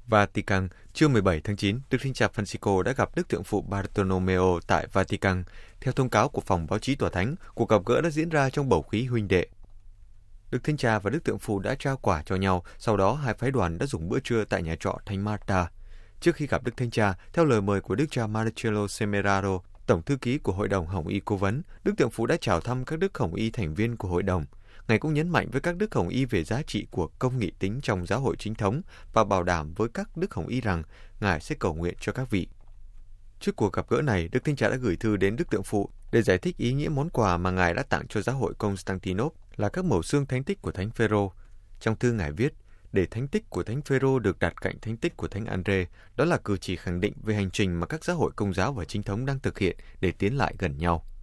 Vatican, trưa 17 tháng 9, Đức Thánh cha Francisco đã gặp Đức Thượng phụ Bartolomeo tại Vatican. Theo thông cáo của phòng báo chí Tòa Thánh, cuộc gặp gỡ đã diễn ra trong bầu khí huynh đệ. Đức Thánh cha và Đức Thượng phụ đã trao quà cho nhau, sau đó hai phái đoàn đã dùng bữa trưa tại nhà trọ Thánh Marta. Trước khi gặp Đức Thánh cha, theo lời mời của Đức cha Marcello Semeraro, Tổng thư ký của Hội đồng Hồng Y Cố vấn, Đức Thượng phụ đã chào thăm các Đức Hồng Y thành viên của Hội đồng. Ngài cũng nhấn mạnh với các Đức Hồng Y về giá trị của công nghị tính trong giáo hội chính thống và bảo đảm với các Đức Hồng Y rằng Ngài sẽ cầu nguyện cho các vị. Trước cuộc gặp gỡ này, Đức Thánh cha đã gửi thư đến Đức Thượng phụ để giải thích ý nghĩa món quà mà Ngài đã tặng cho giáo hội Constantinople là các mẩu xương thánh tích của Thánh Phêrô. Trong thư Ngài viết, để thánh tích của Thánh Phêrô được đặt cạnh thánh tích của Thánh Andre, đó là cử chỉ khẳng định về hành trình mà các giáo hội Công giáo và chính thống đang thực hiện để tiến lại gần nhau.